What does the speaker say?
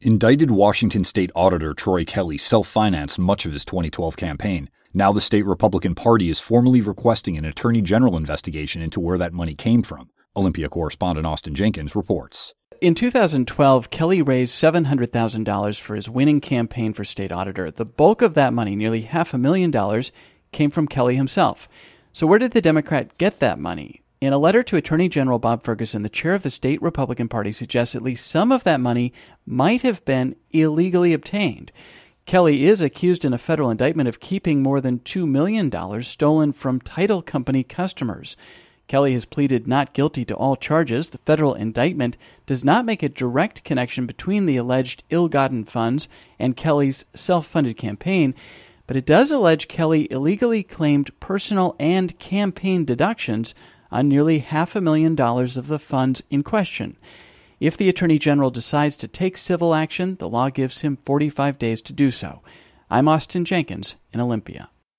Indicted Washington State Auditor Troy Kelly self-financed much of his 2012 campaign. Now the state Republican Party is formally requesting an Attorney General investigation into where that money came from. Olympia correspondent Austin Jenkins reports. In 2012, Kelly raised $700,000 for his winning campaign for state auditor. The bulk of that money, nearly $500,000, came from Kelly himself. So where did the Democrat get that money? In a letter to Attorney General Bob Ferguson, the chair of the state Republican Party suggests at least some of that money might have been illegally obtained. Kelly is accused in a federal indictment of keeping more than $2 million stolen from title company customers. Kelly has pleaded not guilty to all charges. The federal indictment does not make a direct connection between the alleged ill-gotten funds and Kelly's self-funded campaign, but it does allege Kelly illegally claimed personal and campaign deductions on nearly $500,000 of the funds in question. If the Attorney General decides to take civil action, the law gives him 45 days to do so. I'm Austin Jenkins in Olympia.